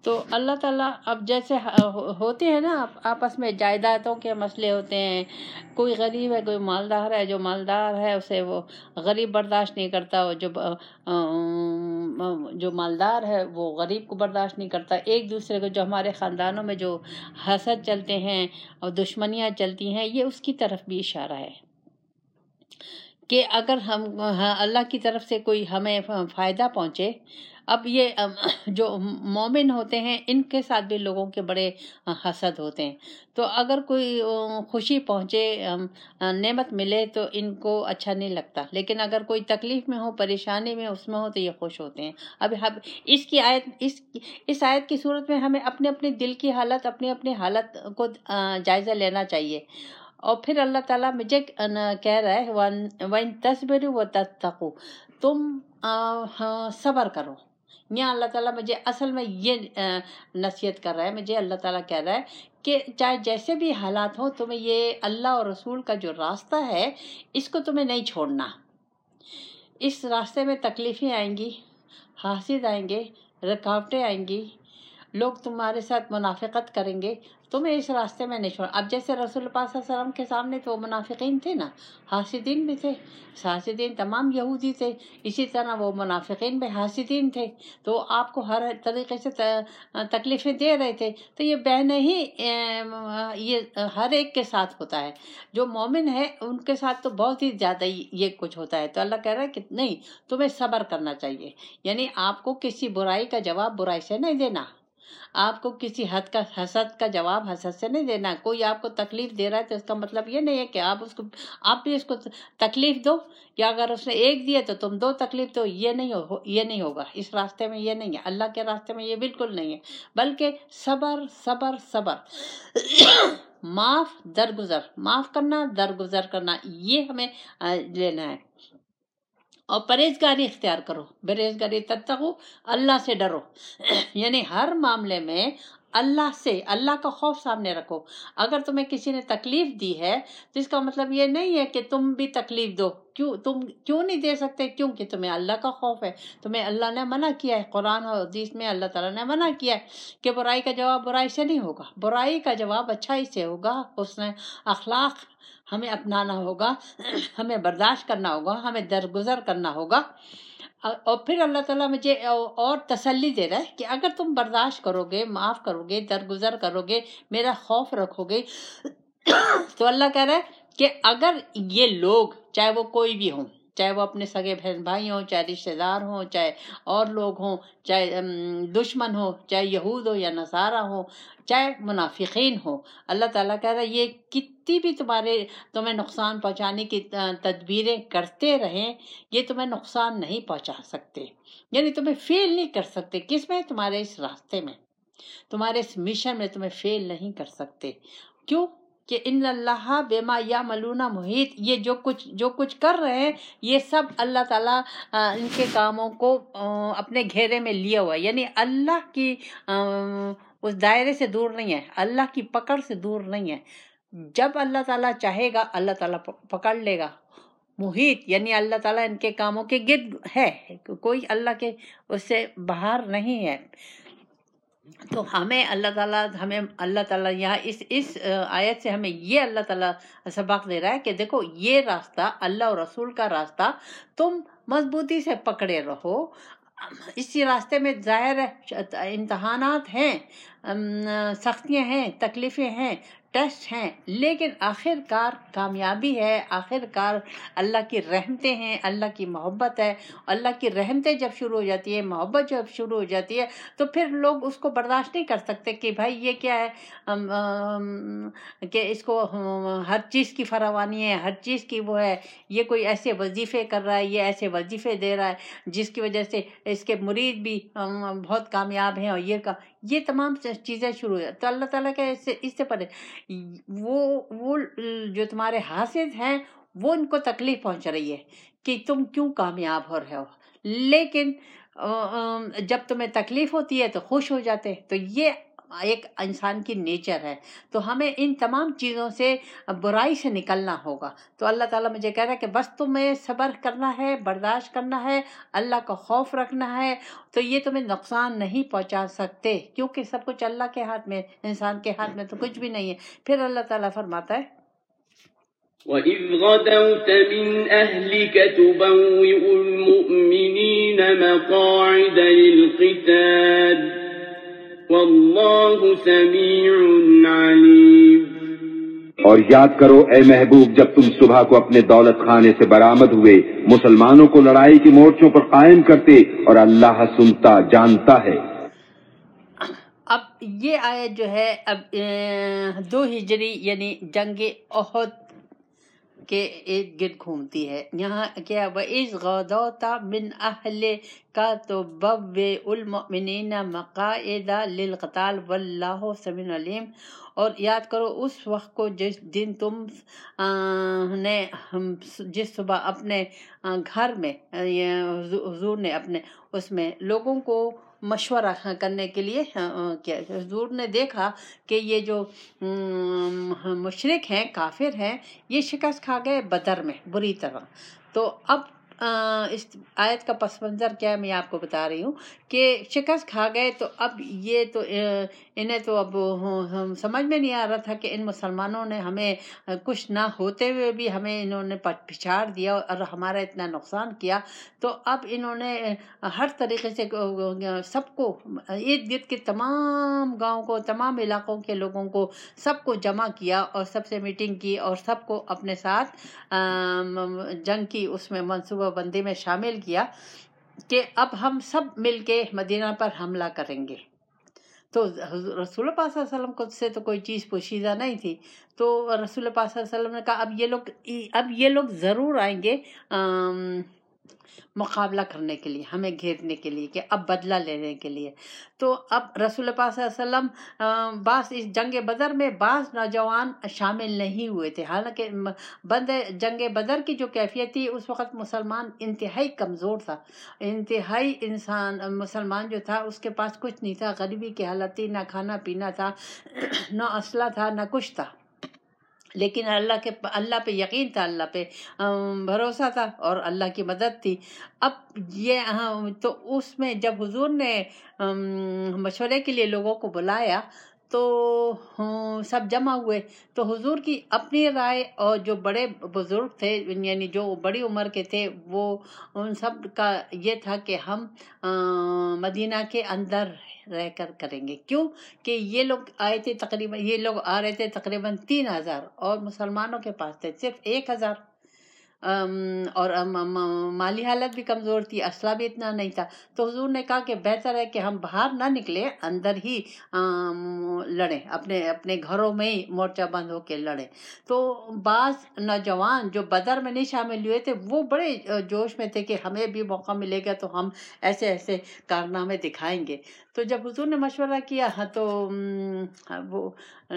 تو اللہ تعالیٰ اب جیسے ہوتے ہیں نا آپس میں جائیدادوں کے مسئلے ہوتے ہیں، کوئی غریب ہے کوئی مالدار ہے، جو مالدار ہے اسے وہ غریب برداشت نہیں کرتا، جو مالدار ہے وہ غریب کو برداشت نہیں کرتا، ایک دوسرے کو جو ہمارے خاندانوں میں جو حسد چلتے ہیں اور دشمنیاں چلتی ہیں، یہ اس کی طرف بھی اشارہ ہے کہ اگر ہم اللہ کی طرف سے کوئی ہمیں فائدہ پہنچے. اب یہ جو مومن ہوتے ہیں ان کے ساتھ بھی لوگوں کے بڑے حسد ہوتے ہیں، تو اگر کوئی خوشی پہنچے، نعمت ملے تو ان کو اچھا نہیں لگتا، لیکن اگر کوئی تکلیف میں ہو، پریشانی میں اس میں ہو تو یہ خوش ہوتے ہیں. اب اس آیت کی صورت میں ہمیں اپنے اپنے دل کی حالت، اپنی حالت کو جائزہ لینا چاہیے. اور پھر اللہ تعالیٰ مجھے کہہ رہا ہے وَإِن تَصْبِرُوا وَتَتَّقُوا، تم صبر کرو. یہاں اللہ تعالیٰ مجھے اصل میں یہ نصیحت کر رہا ہے، مجھے اللہ تعالیٰ کہہ رہا ہے کہ چاہے جیسے بھی حالات ہوں، تمہیں یہ اللہ اور رسول کا جو راستہ ہے اس کو تمہیں نہیں چھوڑنا. اس راستے میں تکلیفیں آئیں گی، حاسد آئیں گے، رکاوٹیں آئیں گی، لوگ تمہارے ساتھ منافقت کریں گے، تمہیں اس راستے میں نہیں چھوڑ. اب جیسے رسول پاک صلی اللہ علیہ وسلم کے سامنے تو منافقین تھے نا، حاسدین بھی تھے، حاسدین تمام یہودی تھے، اسی طرح وہ منافقین بھی حاسدین تھے، تو آپ کو ہر طریقے سے تکلیفیں دے رہے تھے. تو یہ بہنیں ہی یہ ہر ایک کے ساتھ ہوتا ہے، جو مومن ہے ان کے ساتھ تو بہت ہی زیادہ یہ کچھ ہوتا ہے. تو اللہ کہہ رہا ہے کہ نہیں، تمہیں صبر کرنا چاہیے. یعنی آپ کو کسی برائی کا جواب برائی سے نہیں دینا، آپ کو کسی حسد کا جواب حسد سے نہیں دینا. کوئی آپ کو تکلیف دے رہا ہے تو اس کا مطلب یہ نہیں ہے کہ آپ بھی اس کو تکلیف دو، یا اگر اس نے ایک دیا تو تم دو تکلیف دو. یہ نہیں ہوگا. اس راستے میں یہ نہیں ہے، اللہ کے راستے میں یہ بالکل نہیں ہے، بلکہ صبر صبر صبر معاف کرنا، درگزر کرنا، یہ ہمیں لینا ہے. اور پرہیزگاری اختیار کرو، پرہیزگاری تتقو، اللہ سے ڈرو. یعنی ہر معاملے میں اللہ کا خوف سامنے رکھو. اگر تمہیں کسی نے تکلیف دی ہے تو اس کا مطلب یہ نہیں ہے کہ تم بھی تکلیف دو. تم کیوں نہیں دے سکتے؟ کیونکہ تمہیں اللہ کا خوف ہے. تمہیں اللہ نے منع کیا ہے، قرآن اور حدیث میں اللہ تعالیٰ نے منع کیا ہے کہ برائی کا جواب برائی سے نہیں ہوگا، برائی کا جواب اچھائی سے ہوگا. حسن اخلاق ہمیں اپنانا ہوگا، ہمیں برداشت کرنا ہوگا، ہمیں درگزر کرنا ہوگا. اور پھر اللہ تعالیٰ مجھے اور تسلی دے رہا ہے کہ اگر تم برداشت کرو گے، معاف کرو گے، درگزر کرو گے، میرا خوف رکھو گے، تو اللہ کہہ رہا ہے کہ اگر یہ لوگ، چاہے وہ کوئی بھی ہوں، چاہے وہ اپنے سگے بہن بھائی ہوں، چاہے رشتہ دار ہوں، چاہے اور لوگ ہوں، چاہے دشمن ہو، چاہے یہود ہو یا نصارہ ہو، چاہے منافقین ہو، اللہ تعالیٰ کہہ رہا ہے یہ کتنی بھی تمہیں نقصان پہنچانے کی تدبیریں کرتے رہیں، یہ تمہیں نقصان نہیں پہنچا سکتے. یعنی تمہیں فیل نہیں کر سکتے. کس میں؟ تمہارے اس راستے میں، تمہارے اس مشن میں تمہیں فیل نہیں کر سکتے. کیوں؟ کہ ان اللہ بما یعملون محیط. یہ جو کچھ کر رہے ہیں یہ سب اللہ تعالیٰ ان کے کاموں کو اپنے گھیرے میں لیا ہوا ہے. یعنی اللہ کی اس دائرے سے دور نہیں ہے، اللہ کی پکڑ سے دور نہیں ہے. جب اللہ تعالیٰ چاہے گا اللہ تعالیٰ پکڑ لے گا. محیط یعنی اللہ تعالیٰ ان کے کاموں کے گرد ہے، کوئی اللہ کے اس سے باہر نہیں ہے. تو ہمیں اللہ تعالیٰ یہاں اس آیت سے ہمیں یہ اللہ تعالیٰ سبق دے رہا ہے کہ دیکھو یہ راستہ اللہ اور رسول کا راستہ تم مضبوطی سے پکڑے رہو. اسی راستے میں ظاہر ہے امتحانات ہیں، سختیاں ہیں، تکلیفیں ہیں، ٹیسٹ ہیں، لیکن آخر کار کامیابی ہے، آخر کار اللہ کی رحمتیں ہیں، اللہ کی محبت ہے. اللہ کی رحمتیں جب شروع ہو جاتی ہے، محبت جب شروع ہو جاتی ہے، تو پھر لوگ اس کو برداشت نہیں کر سکتے کہ بھائی یہ کیا ہے، کہ اس کو ہر چیز کی فراوانی ہے، ہر چیز کی وہ ہے، یہ کوئی ایسے وظیفے کر رہا ہے، یہ ایسے وظیفے دے رہا ہے جس کی وجہ سے اس کے مرید بھی بہت کامیاب ہیں، اور یہ تمام چیزیں شروع ہے. تو اللہ تعالیٰ کے اس سے پہلے وہ جو تمہارے حاسد ہیں وہ ان کو تکلیف پہنچ رہی ہے کہ تم کیوں کامیاب ہو رہے ہو، لیکن جب تمہیں تکلیف ہوتی ہے تو خوش ہو جاتے. تو یہ ایک انسان کی نیچر ہے. تو ہمیں ان تمام چیزوں سے برائی سے نکلنا ہوگا. تو اللہ تعالیٰ مجھے کہہ رہا ہے کہ بس تمہیں صبر کرنا ہے، برداشت کرنا ہے، اللہ کا خوف رکھنا ہے، تو یہ تمہیں نقصان نہیں پہنچا سکتے، کیونکہ سب کچھ اللہ کے ہاتھ میں، انسان کے ہاتھ میں تو کچھ بھی نہیں ہے. پھر اللہ تعالیٰ فرماتا ہے وَإِذْ غَدَوْتَ مِنْ أَهْلِكَ تُبَوِّئُ الْمُؤْمِنِينَ مَقَاعِدَ لِلْقِتَالِ وَاللَّهُ سَمِيعٌ عَلِيمٌ. اور یاد کرو اے محبوب جب تم صبح کو اپنے دولت خانے سے برآمد ہوئے مسلمانوں کو لڑائی کی مورچوں پر قائم کرتے، اور اللہ سنتا جانتا ہے. اب یہ آیت جو ہے اب 2 ہجری یعنی جنگ احد کے ارد گرد گھومتی ہے. یہاں کیا وَإِذْ غَدَوْتَ مِنْ أَهْلِكَ تُبَوِّئُ الْمُؤْمِنِينَ مَقَاعِدَ لِلْقِتَالِ وَاللَّهُ سَمِيعٌ عَلِيمٌ. اور یاد کرو اس وقت کو جس دن تم نے جس صبح اپنے گھر میں حضور نے اپنے اس میں لوگوں کو مشورہ کرنے کے لیے کیا. حضور نے دیکھا کہ یہ جو مشرک ہیں، کافر ہیں، یہ شکست کھا گئے بدر میں بری طرح. تو اب اس آیت کا پس منظر کیا ہے میں آپ کو بتا رہی ہوں کہ شکست کھا گئے. تو اب یہ تو انہیں تو اب سمجھ میں نہیں آ رہا تھا کہ ان مسلمانوں نے ہمیں کچھ نہ ہوتے ہوئے بھی ہمیں انہوں نے پچھاڑ دیا اور ہمارا اتنا نقصان کیا. تو اب انہوں نے ہر طریقے سے سب کو ارد گرد کے تمام گاؤں کو، تمام علاقوں کے لوگوں کو سب کو جمع کیا اور سب سے میٹنگ کی اور سب کو اپنے ساتھ جنگ کی اس میں منصوبہ بندی میں شامل کیا کہ اب ہم سب مل کے مدینہ پر حملہ کریں گے. تو رسول پاک صلی اللہ علیہ وسلم کو سے تو کوئی چیز پوشیدہ نہیں تھی. تو رسول پاک صلی اللہ علیہ وسلم نے کہا اب یہ لوگ ضرور آئیں گے مقابلہ کرنے کے لیے، ہمیں گھیرنے کے لیے، کہ اب بدلہ لینے کے لیے. تو اب رسول پاک صلی اللہ علیہ وسلم بعض اس جنگ بدر میں بعض نوجوان شامل نہیں ہوئے تھے. حالانکہ جنگ بدر کی جو کیفیت تھی اس وقت مسلمان انتہائی کمزور تھا، انتہائی مسلمان جو تھا اس کے پاس کچھ نہیں تھا، غریبی کی حالت تھی، نہ کھانا پینا تھا، نہ اسلحہ تھا، نہ کچھ تھا. لیکن اللہ پہ یقین تھا، اللہ پہ بھروسہ تھا اور اللہ کی مدد تھی. اب یہ تو اس میں جب حضور نے مشورے کے لیے لوگوں کو بلایا تو سب جمع ہوئے. تو حضور کی اپنی رائے اور جو بڑے بزرگ تھے یعنی جو بڑی عمر کے تھے وہ ان سب کا یہ تھا کہ ہم مدینہ کے اندر رہ کر کریں گے. کیوں کہ یہ لوگ آئے تھے یہ لوگ آ رہے تھے تقریباً 3000 اور مسلمانوں کے پاس تھے صرف 1000 اور مالی حالت بھی کمزور تھی، اسلحہ بھی اتنا نہیں تھا. تو حضور نے کہا کہ بہتر ہے کہ ہم باہر نہ نکلیں، اندر ہی لڑیں، اپنے گھروں میں ہی مورچہ بند ہو کے لڑیں. تو بعض نوجوان جو بدر میں نہیں شامل ہوئے تھے وہ بڑے جوش میں تھے کہ ہمیں بھی موقع ملے گا تو ہم ایسے ایسے کارنامے دکھائیں گے. تو جب حضور نے مشورہ کیا تو وہ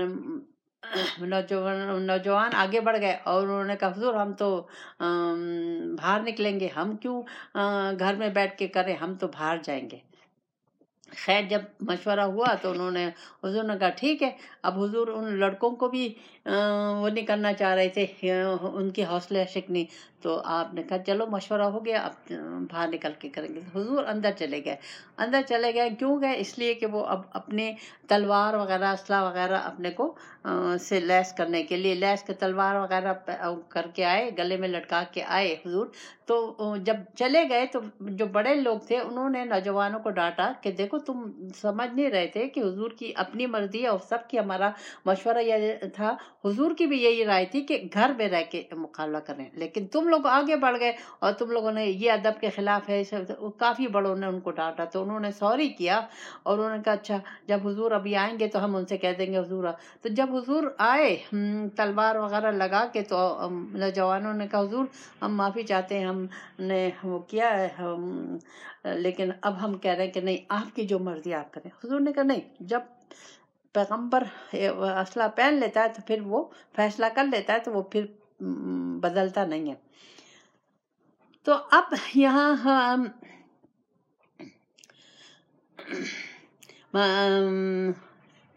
نوجوان آگے بڑھ گئے اور انہوں نے کہا حضور ہم تو باہر نکلیں گے، ہم کیوں گھر میں بیٹھ کے کریں، ہم تو باہر جائیں گے. خیر جب مشورہ ہوا تو انہوں نے حضور نے کہا ٹھیک ہے. اب حضور ان لڑکوں کو بھی وہ نہیں کرنا چاہ رہے تھے، ان کی حوصلہ شکنی. تو آپ نے کہا چلو مشورہ ہو گیا، اب باہر نکل کے کریں گے. حضور اندر چلے گئے. کیوں گئے؟ اس لیے کہ وہ اب اپنے تلوار وغیرہ اسلحہ وغیرہ اپنے کو سے لیس کرنے کے لیے لیس کے تلوار وغیرہ کر کے آئے، گلے میں لٹکا کے آئے حضور. تو جب چلے گئے تو جو بڑے لوگ تھے انہوں نے نوجوانوں کو ڈانٹا کہ دیکھو تم سمجھ نہیں رہے تھے کہ حضور کی اپنی مرضی اور سب کی ہمارا مشورہ یہ تھا، حضور کی بھی یہی رائے تھی کہ گھر میں رہ کے مقابلہ کریں، لیکن تم لوگ آگے بڑھ گئے اور تم لوگوں نے یہ ادب کے خلاف ہے. کافی بڑوں نے ان کو ڈانٹا تو انہوں نے سوری کیا اور انہوں نے کہا اچھا جب حضور ابھی آئیں گے تو ہم ان سے کہہ دیں گے حضور تو جب حضور آئے تلوار وغیرہ لگا کے تو نوجوانوں نے کہا حضور ہم معافی چاہتے ہیں، ہم نے وہ کیا ہے لیکن اب ہم کہہ رہے ہیں کہ نہیں آپ کی جو مرضی آپ کریں. حضور نے کہا نہیں، جب پیغمبر اسلحہ پہن لیتا ہے تو پھر وہ فیصلہ کر لیتا ہے تو وہ پھر بدلتا نہیں ہے. تو اب یہاں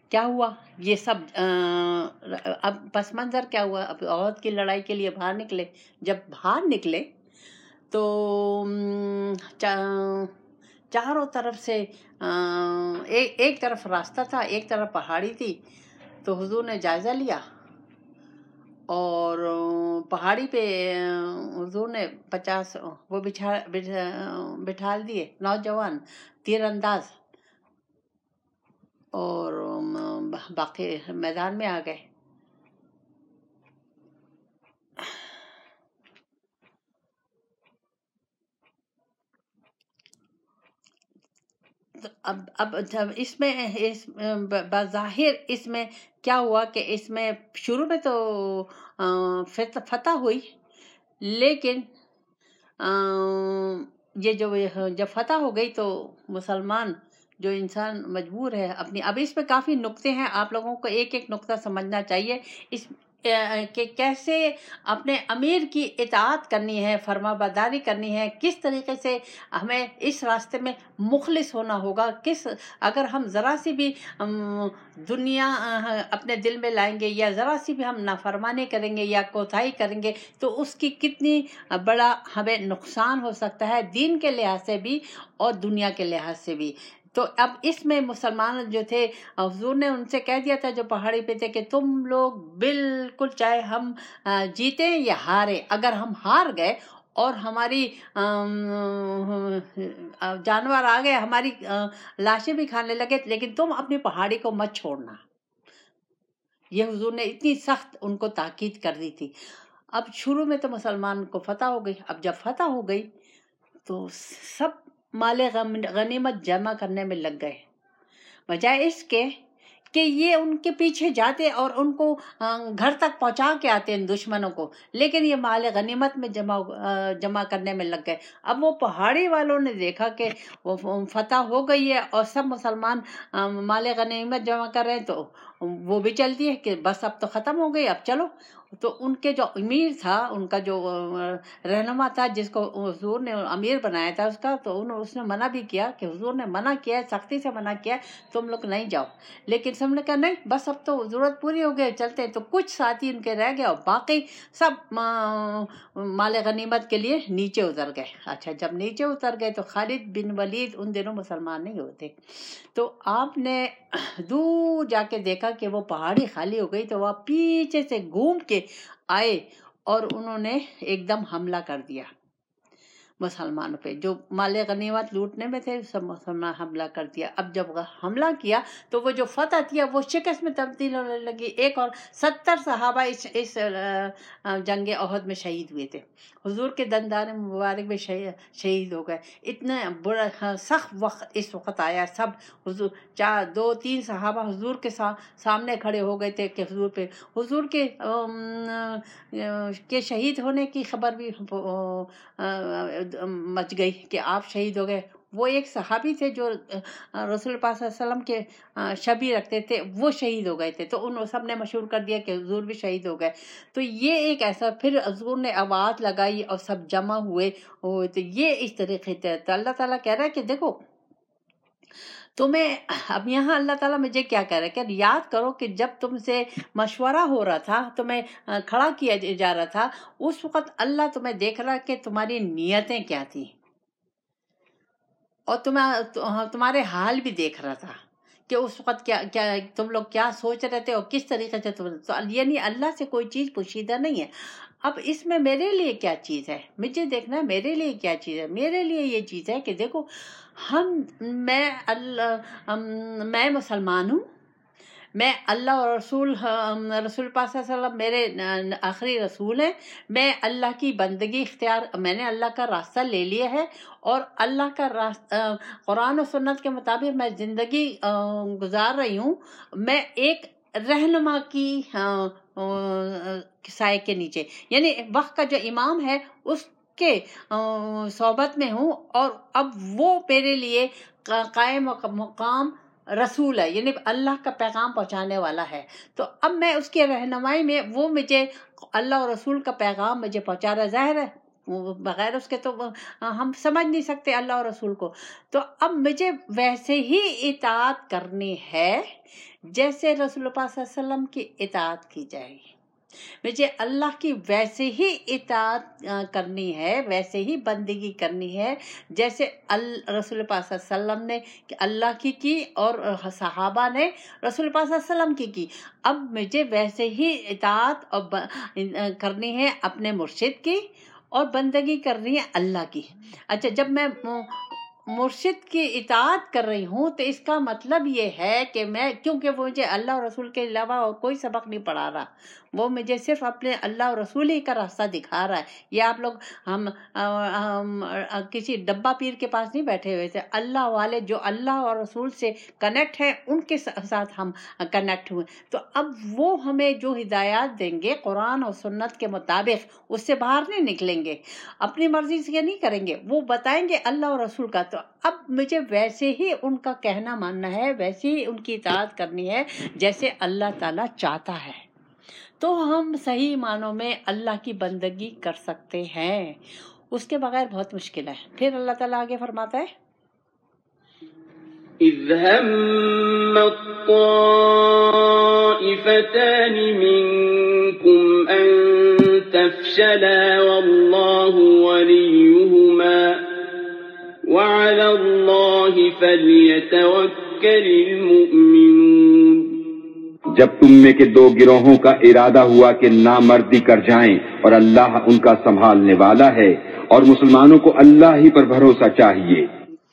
کیا ہوا یہ سب اب پس منظر کیا ہوا؟ اب عہد کی لڑائی کے لیے باہر نکلے. جب باہر نکلے تو چاروں طرف سے ایک طرف راستہ تھا، ایک طرف پہاڑی تھی. تو حضور نے جائزہ لیا اور پہاڑی پہ حضور نے 50 وہ بٹھا دیے نوجوان تیر انداز، اور باقی میدان میں آ گئے. اب اس میں بظاہر اس میں کیا ہوا کہ اس میں شروع میں تو فتح ہوئی، لیکن یہ جب فتح ہو گئی تو مسلمان جو انسان مجبور ہے اپنی. اب اس میں کافی نقطے ہیں، آپ لوگوں کو ایک ایک نقطہ سمجھنا چاہیے اس کہ کیسے اپنے امیر کی اطاعت کرنی ہے، فرما برداری کرنی ہے، کس طریقے سے ہمیں اس راستے میں مخلص ہونا ہوگا. اگر ہم ذرا سی بھی دنیا اپنے دل میں لائیں گے یا ذرا سی بھی ہم نافرمانی کریں گے یا کوتاہی کریں گے تو اس کی کتنی بڑا ہمیں نقصان ہو سکتا ہے، دین کے لحاظ سے بھی اور دنیا کے لحاظ سے بھی. تو اب اس میں مسلمان جو تھے، حضور نے ان سے کہہ دیا تھا جو پہاڑی پہ تھے کہ تم لوگ بالکل چاہے ہم جیتیں یا ہاریں، اگر ہم ہار گئے اور ہماری جانور آ گئے ہماری لاشیں بھی کھانے لگے، لیکن تم اپنی پہاڑی کو مت چھوڑنا. یہ حضور نے اتنی سخت ان کو تاکید کر دی تھی. اب شروع میں تو مسلمان کو فتح ہو گئی. اب جب فتح ہو گئی تو سب مال غنیمت جمع کرنے میں لگ گئے، بجائے اس کے کہ یہ ان کے پیچھے جاتے اور ان کو گھر تک پہنچا کے آتے ہیں دشمنوں کو، لیکن یہ مال غنیمت میں جمع کرنے میں لگ گئے. اب وہ پہاڑی والوں نے دیکھا کہ وہ فتح ہو گئی ہے اور سب مسلمان مال غنیمت جمع کر رہے ہیں، تو وہ بھی چلتی ہے کہ بس اب تو ختم ہو گئی، اب چلو. تو ان کے جو امیر تھا، ان کا جو رہنما تھا جس کو حضور نے امیر بنایا تھا اس کا، تو اس نے منع بھی کیا کہ حضور نے منع کیا، سختی سے منع کیا تم لوگ نہیں جاؤ. لیکن سب نے کہا نہیں بس اب تو ضرورت پوری ہو گئی، چلتے. تو کچھ ساتھی ان کے رہ گئے اور باقی سب مال غنیمت کے لیے نیچے اتر گئے. اچھا جب نیچے اتر گئے تو خالد بن ولید ان دنوں مسلمان نہیں ہوتے، تو آپ نے دور جا کے دیکھا کہ وہ پہاڑی خالی ہو گئی، تو وہ پیچھے سے گھوم کے آئے اور انہوں نے ایک دم حملہ کر دیا مسلمانوں پہ. جو مال غنیمت لوٹنے میں تھے سب مسلمان حملہ کر دیا. اب جب حملہ کیا تو وہ جو فتح تھی وہ شکست میں تبدیل ہونے لگی. ایک اور 70 صحابہ اس جنگ احد میں شہید ہوئے تھے. حضور کے دندان مبارک میں شہید ہو گئے. اتنا بڑا سخت وقت اس وقت آیا، سب حضور 2-3 صحابہ حضور کے سامنے کھڑے ہو گئے تھے کہ حضور کے شہید ہونے کی خبر بھی مچ گئی کہ آپ شہید ہو گئے. وہ ایک صحابی تھے جو رسول پاک صلی اللہ علیہ وسلم کے شبیہ رکھتے تھے، وہ شہید ہو گئے تھے. تو ان سب نے مشہور کر دیا کہ حضور بھی شہید ہو گئے. تو یہ ایک ایسا، پھر حضور نے آواز لگائی اور سب جمع ہوئے. تو یہ اس طریقے سے تو اللہ تعالیٰ کہہ رہا ہے کہ دیکھو تمہیں اب یہاں اللہ تعالیٰ مجھے کیا کہہ رہا ہے کہ یاد کرو کہ جب تم سے مشورہ ہو رہا تھا، تمہیں کھڑا کیا جا رہا تھا، اس وقت اللہ تمہیں دیکھ رہا کہ تمہاری نیتیں کیا تھیں اور تمہارے حال بھی دیکھ رہا تھا کہ اس وقت کیا تم لوگ کیا سوچ رہے تھے اور کس طریقے سے تو یعنی اللہ سے کوئی چیز پوشیدہ نہیں ہے. اب اس میں میرے لیے کیا چیز ہے، مجھے دیکھنا ہے میرے لیے کیا چیز ہے. میرے لیے یہ چیز ہے کہ دیکھو میں مسلمان ہوں، میں اللہ اور رسول پاک صلی اللہ علیہ وسلم میرے آخری رسول ہیں. میں اللہ کی بندگی میں نے اللہ کا راستہ لے لیا ہے اور اللہ کا راستہ قرآن و سنت کے مطابق میں زندگی گزار رہی ہوں. میں ایک رہنما کی سائے کے نیچے، یعنی وقت کا جو امام ہے اس کے صحبت میں ہوں، اور اب وہ میرے لیے قائم مقام رسول ہے، یعنی اللہ کا پیغام پہنچانے والا ہے. تو اب میں اس کی رہنمائی میں وہ مجھے اللہ اور رسول کا پیغام مجھے پہنچا رہا ہے. ظاہر ہے بغیر اس کے تو ہم سمجھ نہیں سکتے اللہ اور رسول کو. تو اب مجھے ویسے ہی اطاعت کرنی ہے جیسے رسول اللہ صلی اللہ علیہ وسلم کی اطاعت کی جائے. مجھے اللہ کی ویسے ہی اطاعت کرنی ہے، ویسے ہی بندگی کرنی ہے جیسے رسول پاک صلی اللہ علیہ وسلم نے اللہ کی اور صحابہ نے رسول پاک صلی اللہ علیہ وسلم کی. اب مجھے ویسے ہی اطاعت کرنی ہے اپنے مرشد کی اور بندگی کرنی ہے اللہ کی. اچھا، جب میں مرشد کی اطاعت کر رہی ہوں تو اس کا مطلب یہ ہے کہ میں، کیونکہ وہ مجھے اللہ اور رسول کے علاوہ اور کوئی سبق نہیں پڑھا رہا، وہ مجھے صرف اپنے اللہ اور رسول ہی کا راستہ دکھا رہا ہے. یہ آپ لوگ ہم کسی ڈبہ پیر کے پاس نہیں بیٹھے ہوئے تھے، اللہ والے جو اللہ اور رسول سے کنیکٹ ہیں ان کے ساتھ ہم کنیکٹ ہوئے. تو اب وہ ہمیں جو ہدایات دیں گے قرآن اور سنت کے مطابق، اس سے باہر نہیں نکلیں گے، اپنی مرضی سے نہیں کریں گے، وہ بتائیں گے اللہ اور رسول کا. تو اب مجھے ویسے ہی ان کا کہنا ماننا ہے، ویسے ہی ان کی اطاعت کرنی ہے جیسے اللہ تعالیٰ چاہتا ہے. تو ہم صحیح معنوں میں اللہ کی بندگی کر سکتے ہیں، اس کے بغیر بہت مشکل ہے. پھر اللہ تعالیٰ آگے فرماتا ہے إذ هم الطائفتان منكم أن تفشلا والله وليهما وعلى الله فليتوكل المؤمنون. جب تم میں کے دو گروہوں کا ارادہ ہوا کہ نامردی کر جائیں اور اللہ ان کا سنبھالنے والا ہے، اور مسلمانوں کو اللہ ہی پر بھروسہ چاہیے.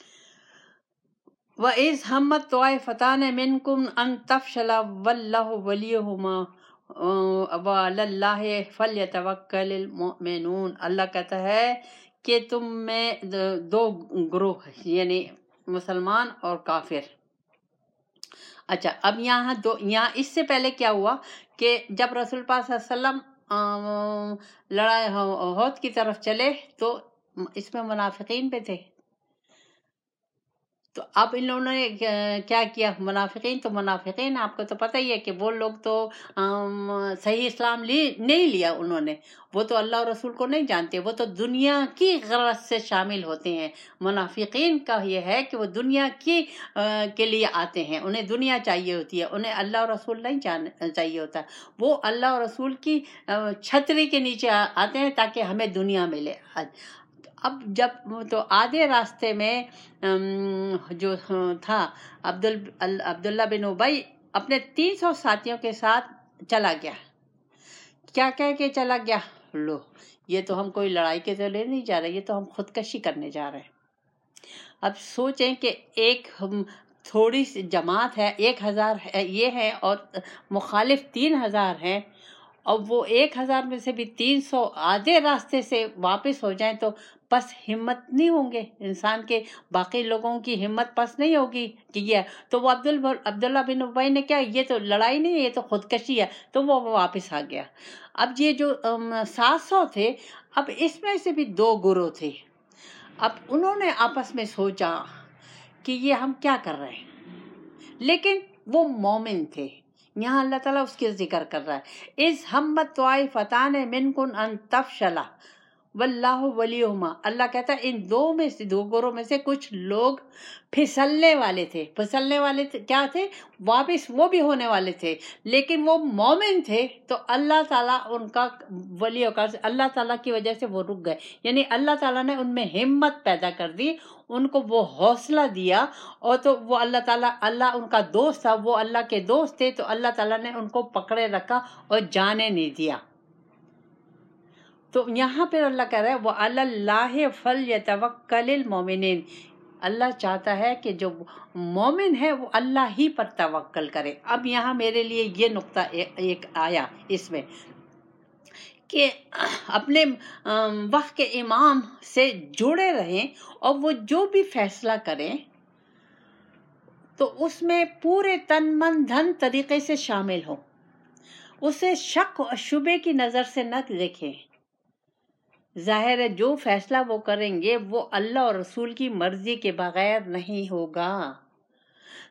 وَإِذْ هَمَّتْ طَائِفَتَانِ مِنْكُمْ أَنْ تَفْشَلَا وَاللَّهُ وَلِيُّهُمَا وَعَلَى اللَّهِ فَلْيَتَوَكَّلِ الْمُؤْمِنُونَ. اللہ کہتا ہے کہ تم میں دو گروہ یعنی مسلمان اور کافر. اچھا، اب یہاں اس سے پہلے کیا ہوا کہ جب رسول پاک صلی اللہ علیہ وسلم لڑائی احد کی طرف چلے تو اس میں منافقین پہ تھے. تو اب ان لوگوں نے کیا کیا؟ منافقین آپ کو تو پتہ ہی ہے کہ وہ لوگ تو صحیح اسلام نہیں لیا انہوں نے، وہ تو اللہ اور رسول کو نہیں جانتے، وہ تو دنیا کی غرض سے شامل ہوتے ہیں. منافقین کا یہ ہے کہ وہ دنیا کے لیے آتے ہیں، انہیں دنیا چاہیے ہوتی ہے، انہیں اللہ اور رسول نہیں چاہیے ہوتا. وہ اللہ اور رسول کی چھتری کے نیچے آتے ہیں تاکہ ہمیں دنیا ملے. اب جب تو آدھے راستے میں جو تھا عبداللہ بن ابی اپنے 300 ساتھیوں کے ساتھ چلا گیا. کیا کہہ کے چلا گیا؟ لو، یہ تو ہم کوئی لڑائی کے لیے نہیں جا رہے، یہ تو ہم خودکشی کرنے جا رہے ہیں. اب سوچیں کہ ایک تھوڑی سی جماعت ہے، 1000 یہ ہے اور مخالف 3000 ہیں، اور وہ 1000 میں سے بھی 300 آدھے راستے سے واپس ہو جائیں تو پس ہمت نہیں ہوں گے انسان کے، باقی لوگوں کی ہمت پس نہیں ہوگی کہ یہ. تو وہ عبداللہ بن ابی نے کیا، یہ تو لڑائی نہیں ہے، یہ تو خودکشی ہے، تو وہ واپس آ گیا. اب یہ جو 700 تھے، اب اس میں سے بھی 2 گروہ تھے. اب انہوں نے آپس میں سوچا کہ یہ ہم کیا کر رہے ہیں، لیکن وہ مومن تھے. یہاں اللہ تعالیٰ اس کے ذکر کر رہا ہے، اِذْ ہَمَّتْ طَائِفَتَانِ مِنْكُمْ أَنْ تَفْشَلَا واللہ ولیہما. اللہ کہتا ہے ان 2 گروہ میں سے کچھ لوگ پھسلنے والے تھے. کیا تھے؟ واپس وہ بھی ہونے والے تھے، لیکن وہ مومن تھے تو اللہ تعالیٰ ان کا ولی وقار سے، اللہ تعالیٰ کی وجہ سے وہ رک گئے. یعنی اللہ تعالیٰ نے ان میں ہمت پیدا کر دی، ان کو وہ حوصلہ دیا، اور تو وہ اللہ ان کا دوست تھا، وہ اللہ کے دوست تھے، تو اللہ تعالیٰ نے ان کو پکڑے رکھا اور جانے نہیں دیا. تو یہاں پہ اللہ کہہ رہا ہے وَعَلَى اللَّهِ فَلْيَتَوَكَّلِ الْمُؤْمِنِينَ. اللہ چاہتا ہے کہ جو مومن ہے وہ اللہ ہی پر توکل کرے. اب یہاں میرے لیے یہ نقطہ ایک آیا اس میں کہ اپنے وقت کے امام سے جڑے رہیں، اور وہ جو بھی فیصلہ کریں تو اس میں پورے تن من دھن طریقے سے شامل ہوں، اسے شک و شبے کی نظر سے نہ دیکھیں. ظاہر ہے جو فیصلہ وہ کریں گے وہ اللہ اور رسول کی مرضی کے بغیر نہیں ہوگا.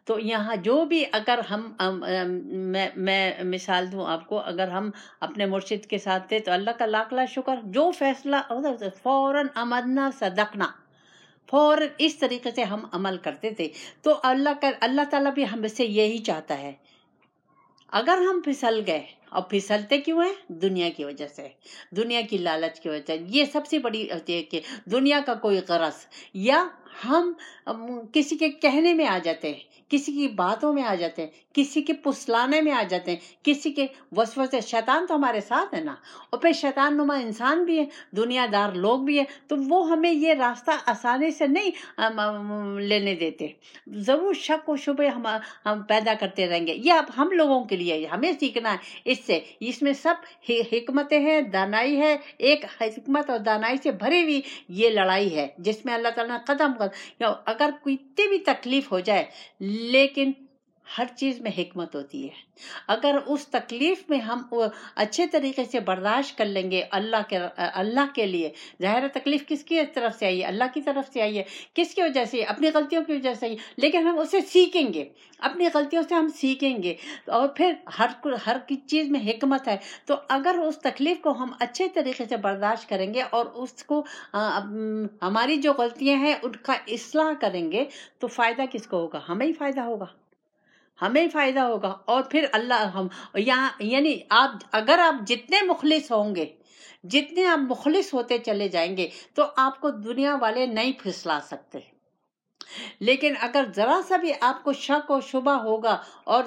تو یہاں جو بھی اگر ہم میں مثال دوں آپ کو، اگر ہم اپنے مرشد کے ساتھ تھے تو اللہ کا لاکھ لاکھ شکر، جو فیصلہ فوراً عملنا صدقنا، فوراً اس طریقے سے ہم عمل کرتے تھے. تو اللہ تعالیٰ بھی ہم سے یہی چاہتا ہے. اگر ہم پھسل گئے، اور پھسلتے کیوں ہیں؟ دنیا کی وجہ سے، دنیا کی لالچ کی وجہ سے. یہ سب سے بڑی کہ دنیا کا کوئی غرض، یا ہم کسی کے کہنے میں آ جاتے ہیں، کسی کی باتوں میں آ جاتے ہیں، کسی کے پسلانے میں آ جاتے ہیں، کسی کے وسوسے. شیطان تو ہمارے ساتھ ہے نا، اور پھر شیطان نما انسان بھی ہے، دنیا دار لوگ بھی ہیں. تو وہ ہمیں یہ راستہ آسانی سے نہیں لینے دیتے. ضرور شک و شبہ ہم پیدا کرتے رہیں گے. یہ اب ہم لوگوں کے لیے ہمیں سیکھنا ہے اس سے. اس میں سب حکمتیں ہیں، دانائی ہے، ایک حکمت اور دانائی سے بھری ہوئی یہ لڑائی ہے، جس میں اللہ تعالیٰ نے قدم اگر کتنی بھی تکلیف ہو جائے، لیکن ہر چیز میں حکمت ہوتی ہے. اگر اس تکلیف میں ہم اچھے طریقے سے برداشت کر لیں گے اللہ کے لیے. ظاہر تکلیف کس کی طرف سے آئی ہے؟ اللہ کی طرف سے آئی ہے. کس کی وجہ سے؟ اپنی غلطیوں کی وجہ سے. لیکن ہم اسے سیکھیں گے، اپنی غلطیوں سے ہم سیکھیں گے، اور پھر ہر چیز میں حکمت ہے. تو اگر اس تکلیف کو ہم اچھے طریقے سے برداشت کریں گے اور اس کو ہماری جو غلطیاں ہیں ان کا اصلاح کریں گے، تو فائدہ کس کو ہوگا؟ ہمیں ہی فائدہ ہوگا، ہمیں ہی فائدہ ہوگا. اور پھر اللہ یعنی اگر آپ جتنے مخلص ہوں گے، جتنے آپ مخلص ہوتے چلے جائیں گے، تو آپ کو دنیا والے نہیں پھسلا سکتے. لیکن اگر ذرا سا بھی آپ کو شک و شبہ ہوگا اور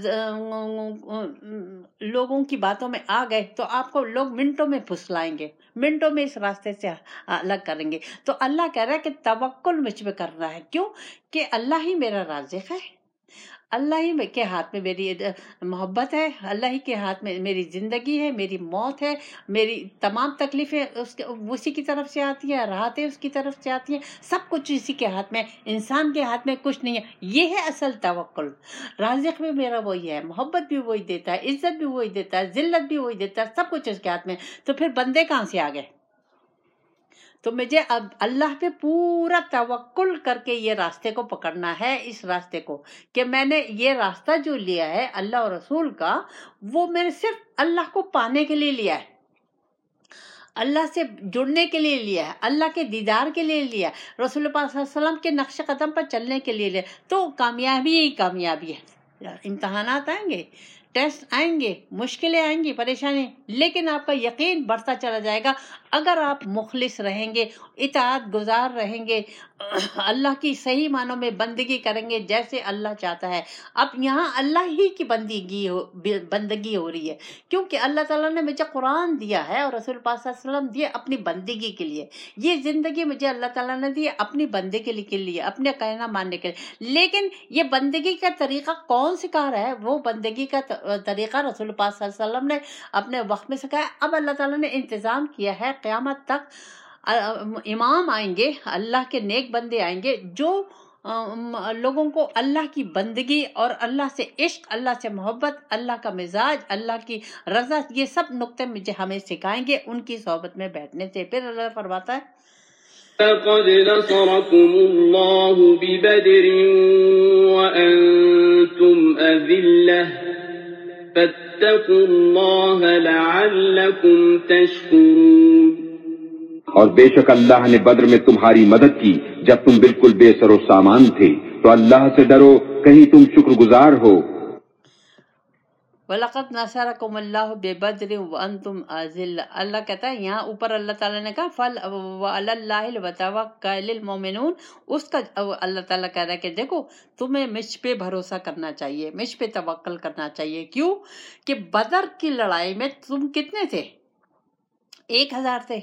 لوگوں کی باتوں میں آ گئے، تو آپ کو لوگ منٹوں میں پھسلائیں گے، منٹوں میں اس راستے سے الگ کریں گے. تو اللہ کہہ رہا ہے کہ توکل مجھ پہ کرنا ہے. کیوں؟ کہ اللہ ہی میرا رازق ہے، اللہ ہی کے ہاتھ میں میری محبت ہے، اللہ ہی کے ہاتھ میں میری زندگی ہے، میری موت ہے، میری تمام تکلیفیں اسی کی طرف سے آتی ہیں، راحتیں اس کی طرف سے آتی ہیں. سب کچھ اسی کے ہاتھ میں، انسان کے ہاتھ میں کچھ نہیں ہے. یہ ہے اصل توکل. رازق بھی میرا وہی ہے، محبت بھی وہی دیتا ہے، عزت بھی وہی دیتا ہے، ذلت بھی وہی دیتا ہے، سب کچھ اس کے ہاتھ میں. تو پھر بندے کہاں سے آ گئے؟ تو مجھے اب اللہ پہ پورا توکل کر کے یہ راستے کو پکڑنا ہے. اس راستے کو کہ میں نے یہ راستہ جو لیا ہے اللہ اور رسول کا، وہ میں نے صرف اللہ کو پانے کے لیے لیا ہے، اللہ سے جڑنے کے لیے لیا ہے، اللہ کے دیدار کے لیے لیا، رسول پاک صلی اللہ علیہ وسلم کے نقش قدم پر چلنے کے لیے لیا. تو کامیابی ہی کامیابی ہے. امتحانات آئیں گے، ٹیسٹ آئیں گے، مشکلیں آئیں گی، پریشانی، لیکن آپ کا یقین بڑھتا چلا جائے گا اگر آپ مخلص رہیں گے، اطاعت گزار رہیں گے، اللہ کی صحیح معنوں میں بندگی کریں گے جیسے اللہ چاہتا ہے. اب یہاں اللہ ہی کی بندگی ہو رہی ہے، کیونکہ اللہ تعالیٰ نے مجھے قرآن دیا ہے اور رسول پاک صلی اللہ علیہ وسلم دیے اپنی بندگی کے لیے. یہ زندگی مجھے اللہ تعالیٰ نے دی اپنی بندگی کے لیے، اپنے کہنا ماننے کے لیے. لیکن یہ بندگی کا طریقہ کون سکھا رہا ہے؟ وہ بندگی کا طریقہ رسول پاک صلی اللہ علیہ وسلم نے اپنے وقت میں سکھایا. اب اللہ تعالیٰ نے انتظام کیا ہے، قیامت تک امام آئیں گے، اللہ کے نیک بندے آئیں گے، جو لوگوں کو اللہ کی بندگی اور اللہ سے عشق، اللہ سے محبت، اللہ کا مزاج، اللہ کی رضا، یہ سب نقطے مجھے ہمیں سکھائیں گے ان کی صحبت میں بیٹھنے سے. پھر اللہ فرماتا ہے لقد نصركم الله ببدر وأنتم أذلة فاتقوا الله لعلكم تشكرون. اور بے شک اللہ نے بدر میں تمہاری مدد کی جب تم بالکل بے سر و سامان تھے، تو اللہ سے ڈرو کہیں تم شکر گزار ہو. وَلَقَدْ نَصَرَكُمُ اللَّهُ بِبَدْرٍ وَأَنْتُمْ أَذِلَّةٌ. اللہ کہتا ہے یہاں اوپر اللہ تعالیٰ نے کہا وَعَلَى اللَّهِ وَتَوَكَّلِ الْمُؤْمِنُونَ. اس کا اللہ تعالیٰ کہہ رہا ہے کہ دیکھو تمہیں مجھ پہ بھروسہ کرنا چاہیے، مجھ پہ توکل کرنا چاہیے. کیوں کہ بدر کی لڑائی میں تم کتنے تھے؟ 1000 تھے.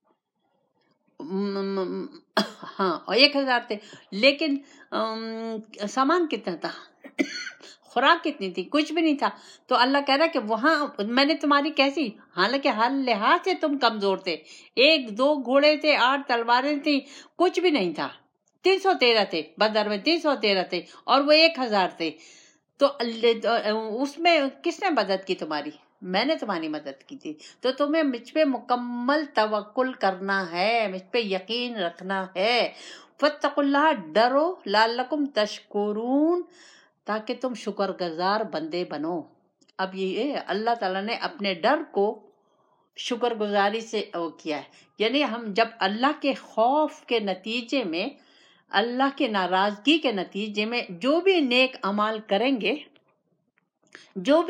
ہاں 1000 تھے، لیکن سامان کتنا تھا؟ خوراک کتنی تھی؟ کچھ بھی نہیں تھا. تو اللہ کہہ رہا ہے کہ وہاں میں نے تمہاری کیسی، حالانکہ ہر لحاظ سے تم کمزور تھے، 1-2 گھوڑے تھے، 8 تلواریں تھیں، کچھ بھی نہیں تھا. 313 تھے بدر میں، 313 تھے اور وہ 1000 تھے. تو اس میں کس نے مدد کی تمہاری؟ میں نے تمہاری مدد کی تھی. تو تمہیں مجھ پہ مکمل توکل کرنا ہے، مجھ پہ یقین رکھنا ہے. فاتقوا اللہ، ڈرو، لعلکم تشکرون، تاکہ تم شکر گزار بندے بنو۔ اب یہ اللہ تعالیٰ نے اپنے ڈر کو شکر گزاری سے کیا ہے، یعنی ہم جب اللہ کے خوف کے نتیجے میں، اللہ کے ناراضگی کے نتیجے میں جو بھی نیک اعمال کریں گے، جو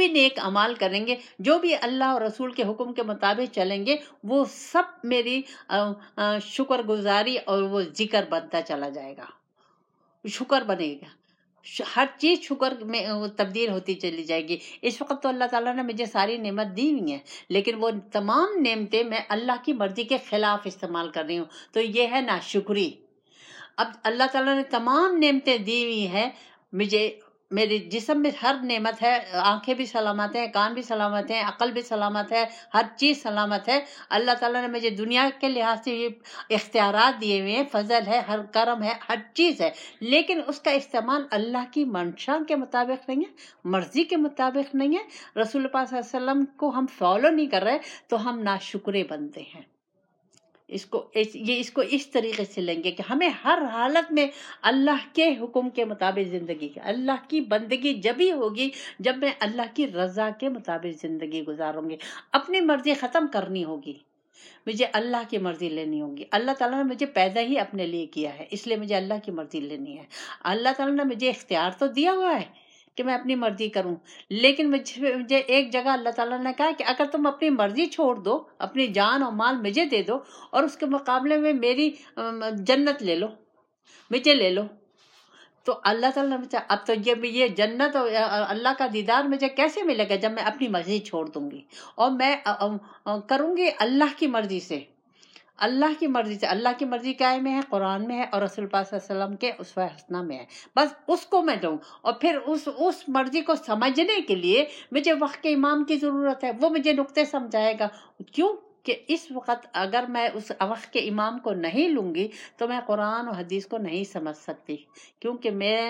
بھی اللہ اور رسول کے حکم کے مطابق چلیں گے، وہ سب میری شکر گزاری اور وہ ذکر بنتا چلا جائے گا، شکر بنے گا، ہر چیز شکر میں تبدیل ہوتی چلی جائے گی۔ اس وقت تو اللہ تعالیٰ نے مجھے ساری نعمت دی ہوئی ہیں، لیکن وہ تمام نعمتیں میں اللہ کی مرضی کے خلاف استعمال کر رہی ہوں، تو یہ ہے ناشکری۔ اب اللہ تعالیٰ نے تمام نعمتیں دی ہوئی ہیں مجھے، میرے جسم میں ہر نعمت ہے، آنکھیں بھی سلامت ہیں، کان بھی سلامت ہیں، عقل بھی سلامت ہے، ہر چیز سلامت ہے۔ اللہ تعالیٰ نے مجھے دنیا کے لحاظ سے یہ اختیارات دیے ہوئے ہیں، فضل ہے، ہر کرم ہے، ہر چیز ہے، لیکن اس کا استعمال اللہ کی منشا کے مطابق نہیں ہے، مرضی کے مطابق نہیں ہے، رسول پاک صلی اللہ علیہ وسلم کو ہم فالو نہیں کر رہے، تو ہم ناشکرے بنتے ہیں۔ اس کو اس طریقے سے لیں گے کہ ہمیں ہر حالت میں اللہ کے حکم کے مطابق زندگی کی، اللہ کی بندگی جبھی ہوگی جب میں اللہ کی رضا کے مطابق زندگی گزاروں گی، اپنی مرضی ختم کرنی ہوگی، مجھے اللہ کی مرضی لینی ہوگی۔ اللہ تعالیٰ نے مجھے پیدا ہی اپنے لیے کیا ہے، اس لیے مجھے اللہ کی مرضی لینی ہے۔ اللہ تعالیٰ نے مجھے اختیار تو دیا ہوا ہے کہ میں اپنی مرضی کروں، لیکن مجھے ایک جگہ اللہ تعالیٰ نے کہا کہ اگر تم اپنی مرضی چھوڑ دو، اپنی جان اور مال مجھے دے دو، اور اس کے مقابلے میں میری جنت لے لو، مجھے لے لو، تو اللہ تعالیٰ نے اب تو یہ جنت اور اللہ کا دیدار مجھے کیسے ملے گا جب میں اپنی مرضی چھوڑ دوں گی اور میں کروں گی اللہ کی مرضی سے، اللہ کی مرضی سے۔ اللہ کی مرضی کیا میں ہے؟ قرآن میں ہے، اور رسول پاک صلی اللہ علیہ وسلم کے اسوہ حسنہ میں ہے، بس اس کو میں دوں، اور پھر اس مرضی کو سمجھنے کے لیے مجھے وقت کے امام کی ضرورت ہے، وہ مجھے نقطے سمجھائے گا۔ کیوں کہ اس وقت اگر میں اس وقت کے امام کو نہیں لوں گی تو میں قرآن و حدیث کو نہیں سمجھ سکتی، کیونکہ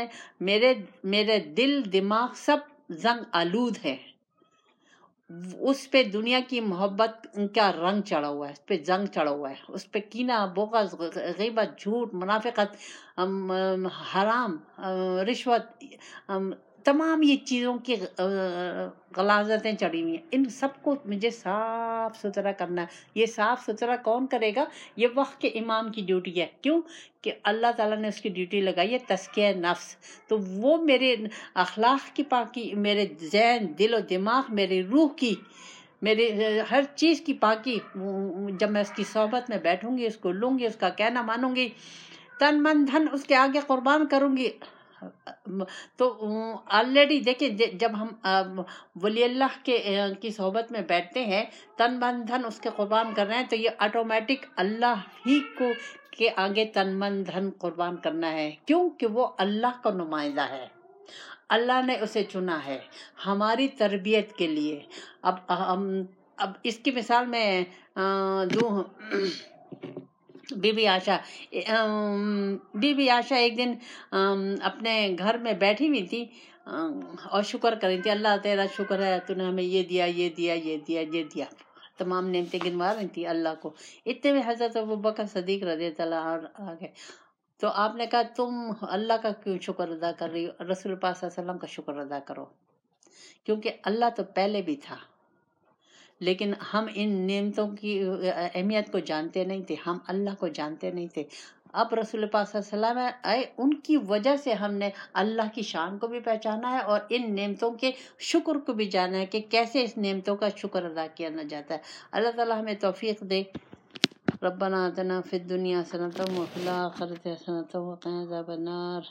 میرے دل دماغ سب زنگ آلود ہے، اس پہ دنیا کی محبت کا رنگ چڑھا ہوا ہے، اس پہ زنگ چڑھا ہوا ہے، اس پہ کینہ، بغض، غیبت، جھوٹ، منافقت، حرام، رشوت، تمام یہ چیزوں کی غلاظتیں چڑھی ہوئی ہیں، ان سب کو مجھے صاف ستھرا کرنا ہے۔ یہ صاف ستھرا کون کرے گا؟ یہ وقت کے امام کی ڈیوٹی ہے۔ کیوں کہ اللہ تعالیٰ نے اس کی ڈیوٹی لگائی ہے تزکیہ نفس، تو وہ میرے اخلاق کی پاکی، میرے ذہن، دل و دماغ، میری روح کی، میری ہر چیز کی پاکی، جب میں اس کی صحبت میں بیٹھوں گی، اس کو لوں گی، اس کا کہنا مانوں گی، تن من دھن اس کے آگے قربان کروں گی، تو آلریڈی دیکھیں جب ہم ولی اللہ کی صحبت میں بیٹھتے ہیں، تن من دھن اس کے قربان کر رہے ہیں، تو یہ آٹومیٹک اللہ ہی کو کے آگے تن من دھن قربان کرنا ہے۔ کیوں کہ وہ اللہ کا نمائندہ ہے، اللہ نے اسے چنا ہے ہماری تربیت کے لیے۔ اب اس کی مثال میں دوں، بی بی عائشہ ایک دن اپنے گھر میں بیٹھی ہوئی تھی اور شکر کر رہی تھی، اللہ تیرا شکر ہے، تو نے ہمیں یہ دیا، یہ دیا، یہ دیا، یہ دیا، تمام نعمتیں گنوا رہی تھی اللہ کو۔ اتنے میں حضرت ابوبکر صدیق رضی اللہ عنہ آ گئے، تو آپ نے کہا تم اللہ کا کیوں شکر ادا کر رہی ہو؟ رسول پاک صلی اللہ علیہ وسلم کا شکر ادا کرو، کیونکہ اللہ تو پہلے بھی تھا، لیکن ہم ان نعمتوں کی اہمیت کو جانتے نہیں تھے، ہم اللہ کو جانتے نہیں تھے۔ اب رسول پاک صلی اللہ علیہ وسلم آئے، ان کی وجہ سے ہم نے اللہ کی شان کو بھی پہچانا ہے اور ان نعمتوں کے شکر کو بھی جانا ہے کہ کیسے اس نعمتوں کا شکر ادا کیا نہ جاتا ہے۔ اللہ تعالیٰ ہمیں توفیق دے۔ ربنا آتنا فی الدنیا حسنۃ وفی الآخرۃ حسنۃ وقنا عذاب النار۔